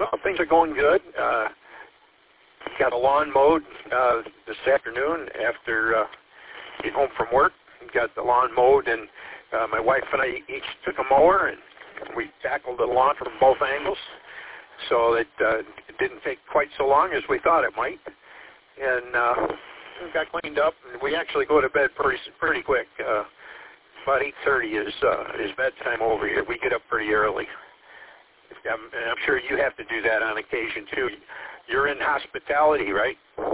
Well, things are going good. Got a lawn mowed this afternoon after getting home from work. Got the lawn mowed, and my wife and I each took a mower, and we tackled the lawn from both angles, so that it didn't take quite so long as we thought it might. And we got cleaned up, and we actually go to bed pretty quick. About 8:30 is bedtime over here. We get up pretty early. I'm sure you have to do that on occasion too. You're in hospitality, right?